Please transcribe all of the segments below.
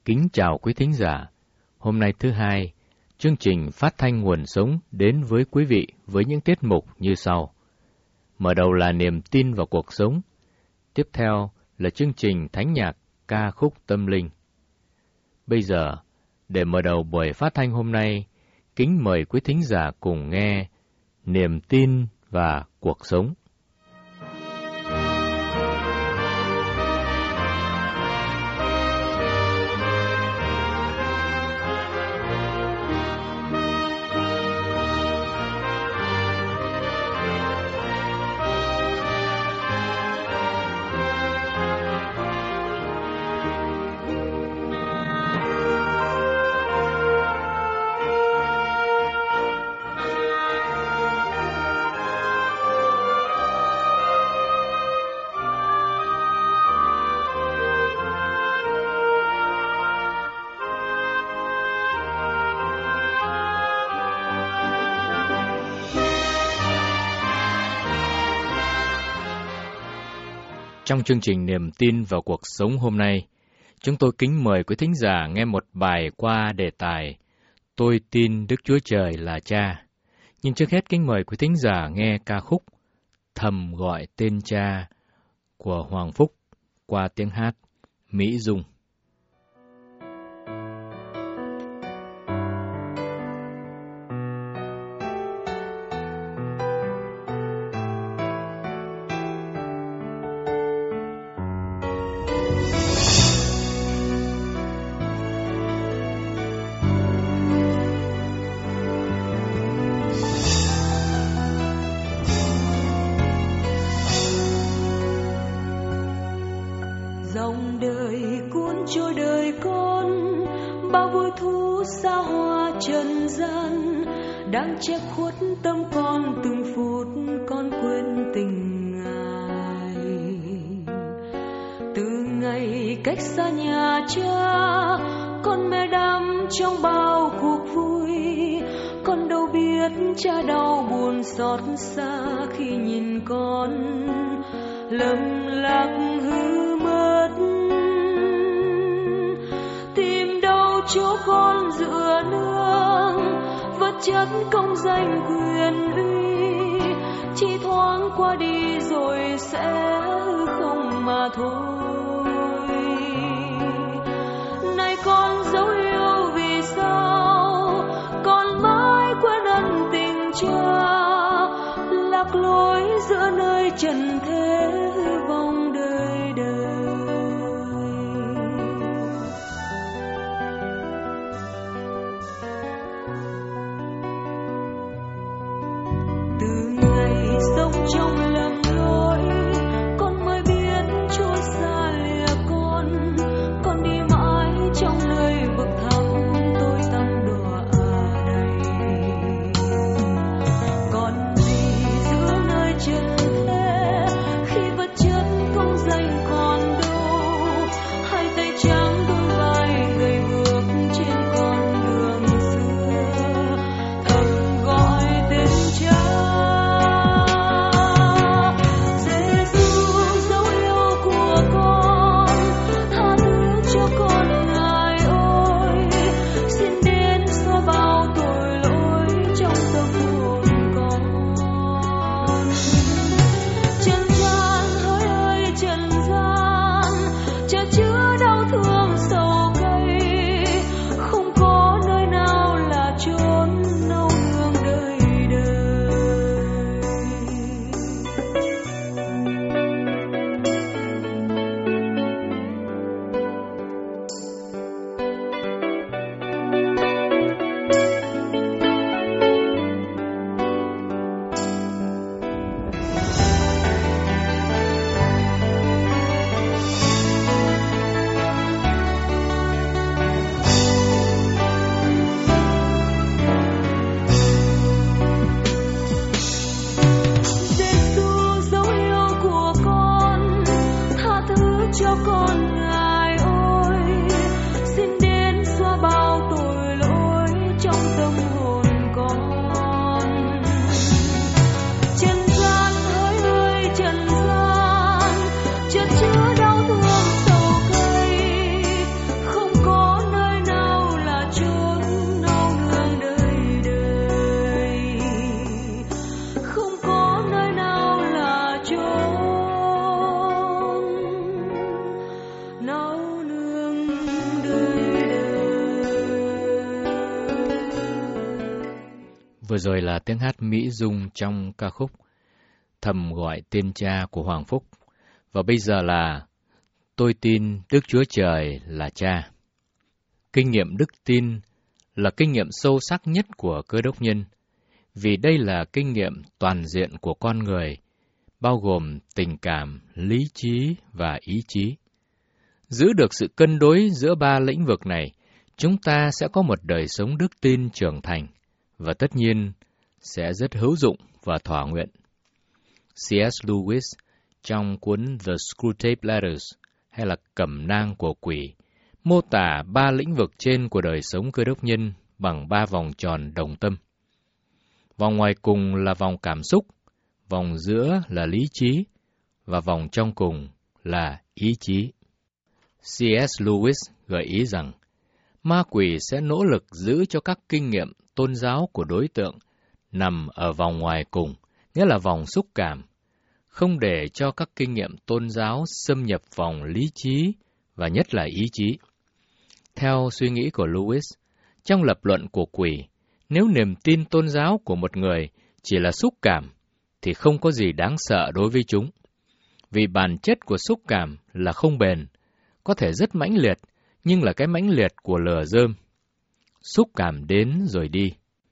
Kính chào quý thính giả. Hôm nay thứ Hai, chương trình Phát thanh Nguồn Sống đến với quý vị với những tiết mục như sau. Mở đầu là niềm tin vào cuộc sống. Tiếp theo là chương trình Thánh nhạc ca khúc tâm linh. Bây giờ, để mở đầu buổi phát thanh hôm nay, kính mời quý thính giả cùng nghe Niềm tin và cuộc sống. Trong chương trình Niềm tin vào cuộc sống hôm nay, chúng tôi kính mời quý thính giả nghe một bài qua đề tài Tôi tin Đức Chúa Trời là Cha. Nhưng trước hết kính mời quý thính giả nghe ca khúc Thầm gọi tên Cha của Hoàng Phúc qua tiếng hát Mỹ Dung. Dòng đời cuốn trôi đời con, bao vui thú xa hoa trần gian đang che khuất tâm con, từng phút con quên tình Ngài. Từ ngày cách xa nhà cha, con mê đắm trong bao cuộc vui. Con đâu biết cha đau buồn xót xa khi nhìn con lầm lạc hư mất. Tìm đâu chỗ con dựa nương, vật chất công danh quyền uy chỉ thoáng qua đi rồi sẽ không mà thôi. Này con dấu yêu vì sao con mãi quên ân tình cha, lạc lối giữa nơi trần thế vòng đời đời. Từ ngày sống trong lầm lỗi, con mới biết Chúa xa Vừa rồi là tiếng hát Mỹ Dung trong ca khúc Thầm Gọi Tên Cha của Hoàng Phúc. Và bây giờ là Tôi Tin Đức Chúa Trời là Cha. Kinh nghiệm đức tin là kinh nghiệm sâu sắc nhất của Cơ đốc nhân, vì đây là kinh nghiệm toàn diện của con người, bao gồm tình cảm, lý trí và ý chí. Giữ được sự cân đối giữa ba lĩnh vực này, chúng ta sẽ có một đời sống đức tin trưởng thành, và tất nhiên sẽ rất hữu dụng và thỏa nguyện. C.S. Lewis trong cuốn The Screwtape Letters, hay là Cẩm nang của quỷ, mô tả ba lĩnh vực trên của đời sống Cơ đốc nhân bằng ba vòng tròn đồng tâm. Vòng ngoài cùng là vòng cảm xúc, vòng giữa là lý trí, và vòng trong cùng là ý chí. C.S. Lewis gợi ý rằng, ma quỷ sẽ nỗ lực giữ cho các kinh nghiệm tôn giáo của đối tượng nằm ở vòng ngoài cùng, nghĩa là vòng xúc cảm, không để cho các kinh nghiệm tôn giáo xâm nhập vòng lý trí và nhất là ý chí. Theo suy nghĩ của Lewis, trong lập luận của quỷ, nếu niềm tin tôn giáo của một người chỉ là xúc cảm, thì không có gì đáng sợ đối với chúng. Vì bản chất của xúc cảm là không bền, có thể rất mãnh liệt, nhưng là cái mãnh liệt của lửa rơm. Xúc cảm đến rồi đi.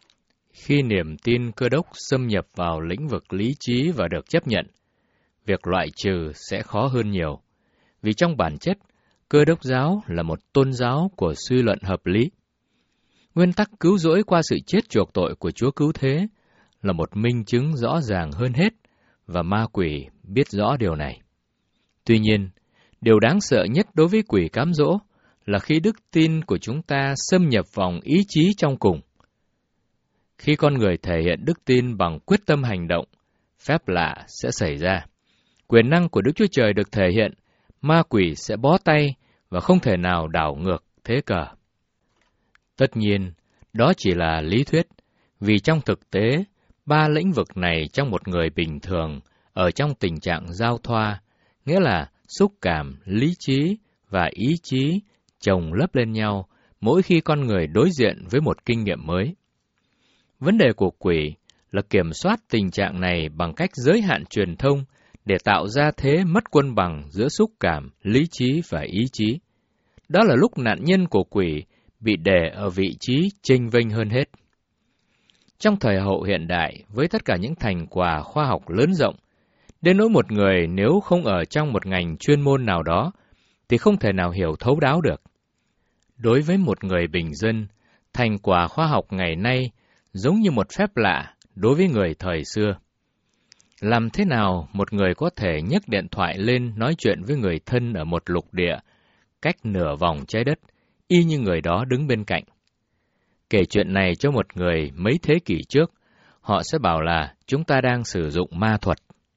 Khi niềm tin Cơ đốc xâm nhập vào lĩnh vực lý trí và được chấp nhận, việc loại trừ sẽ khó hơn nhiều. Vì trong bản chất, Cơ đốc giáo là một tôn giáo của suy luận hợp lý. Nguyên tắc cứu rỗi qua sự chết chuộc tội của Chúa Cứu Thế là một minh chứng rõ ràng hơn hết, và ma quỷ biết rõ điều này. Tuy nhiên, điều đáng sợ nhất đối với quỷ cám dỗ là khi đức tin của chúng ta xâm nhập vòng ý chí trong cùng. Khi con người thể hiện đức tin bằng quyết tâm hành động, phép lạ sẽ xảy ra. Quyền năng của Đức Chúa Trời được thể hiện, ma quỷ sẽ bó tay và không thể nào đảo ngược thế cờ. Tất nhiên, đó chỉ là lý thuyết, vì trong thực tế, ba lĩnh vực này trong một người bình thường ở trong tình trạng giao thoa, nghĩa là xúc cảm, lý trí và ý chí chồng lấp lên nhau mỗi khi con người đối diện với một kinh nghiệm mới. Vấn đề của quỷ là kiểm soát tình trạng này bằng cách giới hạn truyền thông để tạo ra thế mất cân bằng giữa xúc cảm, lý trí và ý chí. Đó là lúc nạn nhân của quỷ bị để ở vị trí chênh vênh hơn hết. Trong thời hậu hiện đại, với tất cả những thành quả khoa học lớn rộng, đến nỗi một người nếu không ở trong một ngành chuyên môn nào đó, thì không thể nào hiểu thấu đáo được. Đối với một người bình dân, thành quả khoa học ngày nay giống như một phép lạ đối với người thời xưa. Làm thế nào một người có thể nhấc điện thoại lên nói chuyện với người thân ở một lục địa, cách nửa vòng trái đất, y như người đó đứng bên cạnh? Kể chuyện này cho một người mấy thế kỷ trước, họ sẽ bảo là chúng ta đang sử dụng ma thuật.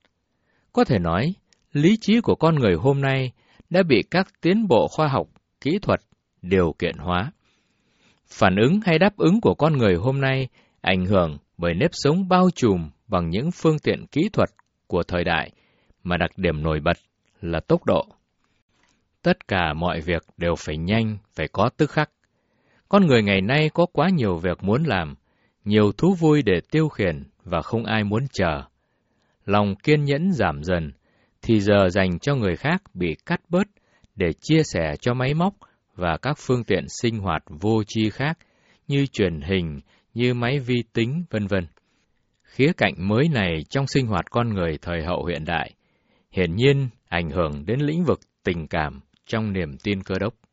Có thể nói, lý trí của con người hôm nay đã bị các tiến bộ khoa học, kỹ thuật điều kiện hóa. Phản ứng hay đáp ứng của con người hôm nay ảnh hưởng bởi nếp sống bao trùm bằng những phương tiện kỹ thuật của thời đại, mà đặc điểm nổi bật là tốc độ. Tất cả mọi việc đều phải nhanh, phải có tức khắc. Con người ngày nay có quá nhiều việc muốn làm, nhiều thú vui để tiêu khiển và không ai muốn chờ. Lòng kiên nhẫn giảm dần, thì giờ dành cho người khác bị cắt bớt để chia sẻ cho máy móc và các phương tiện sinh hoạt vô tri khác như truyền hình, như máy vi tính, vân vân. Khía cạnh mới này trong sinh hoạt con người thời hậu hiện đại, hiển nhiên ảnh hưởng đến lĩnh vực tình cảm trong niềm tin Cơ đốc.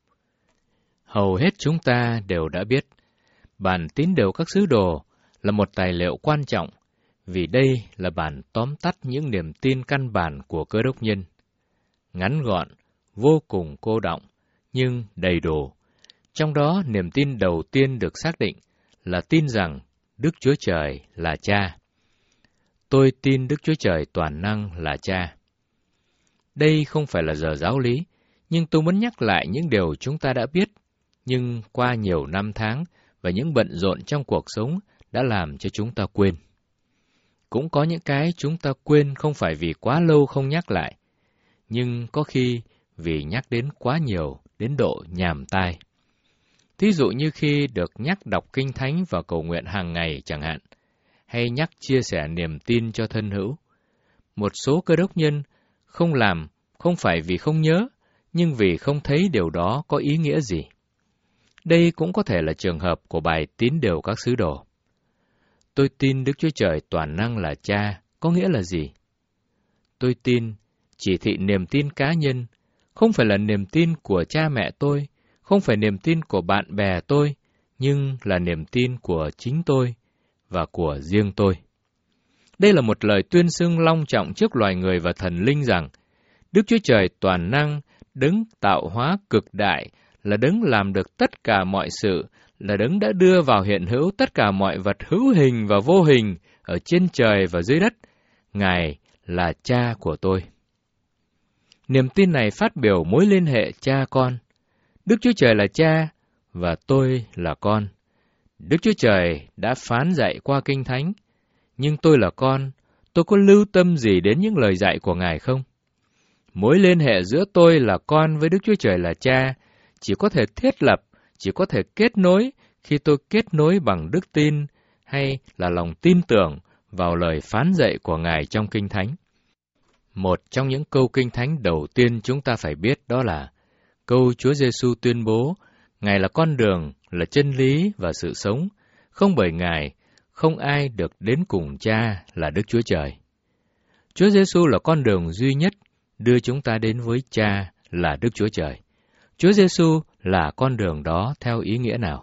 Hầu hết chúng ta đều đã biết, bản tín điều các sứ đồ là một tài liệu quan trọng, vì đây là bản tóm tắt những niềm tin căn bản của Cơ đốc nhân. Ngắn gọn, vô cùng cô đọng, nhưng đầy đủ. Trong đó, niềm tin đầu tiên được xác định là tin rằng Đức Chúa Trời là Cha. Tôi tin Đức Chúa Trời toàn năng là Cha. Đây không phải là giờ giáo lý, nhưng tôi muốn nhắc lại những điều chúng ta đã biết, nhưng qua nhiều năm tháng và những bận rộn trong cuộc sống đã làm cho chúng ta quên. Cũng có những cái chúng ta quên không phải vì quá lâu không nhắc lại, nhưng có khi vì nhắc đến quá nhiều, đến độ nhàm tai. Thí dụ như khi được nhắc đọc Kinh Thánh và cầu nguyện hàng ngày chẳng hạn, hay nhắc chia sẻ niềm tin cho thân hữu. Một số cơ đốc nhân không làm không phải vì không nhớ, nhưng vì không thấy điều đó có ý nghĩa gì. Đây cũng có thể là trường hợp của bài Tín điều các sứ đồ. Tôi tin Đức Chúa Trời toàn năng là Cha, có nghĩa là gì? Tôi tin, chỉ thị niềm tin cá nhân, không phải là niềm tin của cha mẹ tôi, không phải niềm tin của bạn bè tôi, nhưng là niềm tin của chính tôi và của riêng tôi. Đây là một lời tuyên xưng long trọng trước loài người và thần linh rằng Đức Chúa Trời toàn năng, đấng tạo hóa cực đại, là đấng làm được tất cả mọi sự, là đấng đã đưa vào hiện hữu tất cả mọi vật hữu hình và vô hình ở trên trời và dưới đất. Ngài là Cha của tôi. Niềm tin này phát biểu mối liên hệ cha con. Đức Chúa Trời là Cha và tôi là con. Đức Chúa Trời đã phán dạy qua Kinh Thánh, nhưng tôi là con, tôi có lưu tâm gì đến những lời dạy của Ngài không? Mối liên hệ giữa tôi là con với Đức Chúa Trời là Cha chỉ có thể thiết lập, chỉ có thể kết nối khi tôi kết nối bằng đức tin hay là lòng tin tưởng vào lời phán dạy của Ngài trong Kinh Thánh. Một trong những câu Kinh Thánh đầu tiên chúng ta phải biết đó là câu Chúa Giêsu tuyên bố Ngài là con đường, là chân lý và sự sống, không bởi Ngài, không ai được đến cùng Cha là Đức Chúa Trời. Chúa Giêsu là con đường duy nhất đưa chúng ta đến với Cha là Đức Chúa Trời. Chúa Giêsu là con đường đó theo ý nghĩa nào?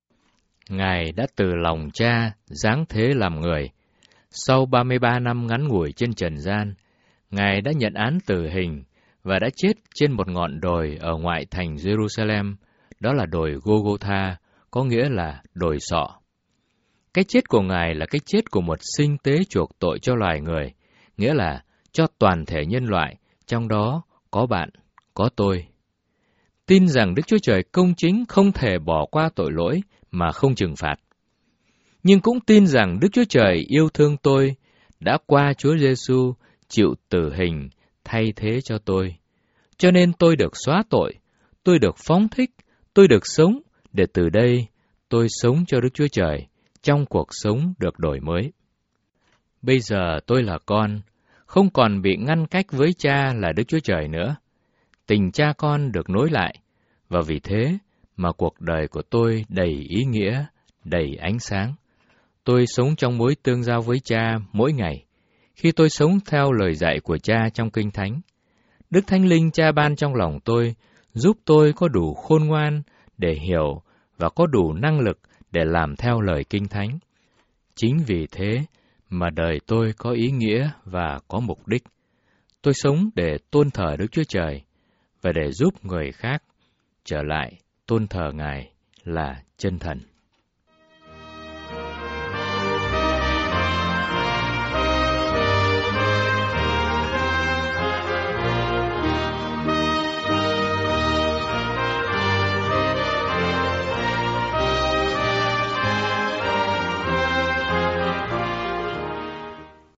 Ngài đã từ lòng Cha giáng thế làm người. Sau 33 năm ngắn ngủi trên trần gian, Ngài đã nhận án tử hình và đã chết trên một ngọn đồi ở ngoại thành Jerusalem, đó là đồi Golgotha, có nghĩa là đồi sọ. Cái chết của Ngài là cái chết của một sinh tế chuộc tội cho loài người, nghĩa là cho toàn thể nhân loại, trong đó có bạn, có tôi. Tin rằng Đức Chúa Trời công chính không thể bỏ qua tội lỗi mà không trừng phạt. Nhưng cũng tin rằng Đức Chúa Trời yêu thương tôi, đã qua Chúa Giêsu chịu tử hình thay thế cho tôi. Cho nên tôi được xóa tội, tôi được phóng thích, tôi được sống, để từ đây tôi sống cho Đức Chúa Trời, trong cuộc sống được đổi mới. Bây giờ tôi là con, không còn bị ngăn cách với Cha là Đức Chúa Trời nữa. Tình cha con được nối lại, và vì thế mà cuộc đời của tôi đầy ý nghĩa, đầy ánh sáng. Tôi sống trong mối tương giao với Cha mỗi ngày, khi tôi sống theo lời dạy của Cha trong Kinh Thánh. Đức Thánh Linh Cha ban trong lòng tôi, giúp tôi có đủ khôn ngoan để hiểu và có đủ năng lực để làm theo lời Kinh Thánh. Chính vì thế mà đời tôi có ý nghĩa và có mục đích. Tôi sống để tôn thờ Đức Chúa Trời và để giúp người khác trở lại tôn thờ Ngài là chân thần.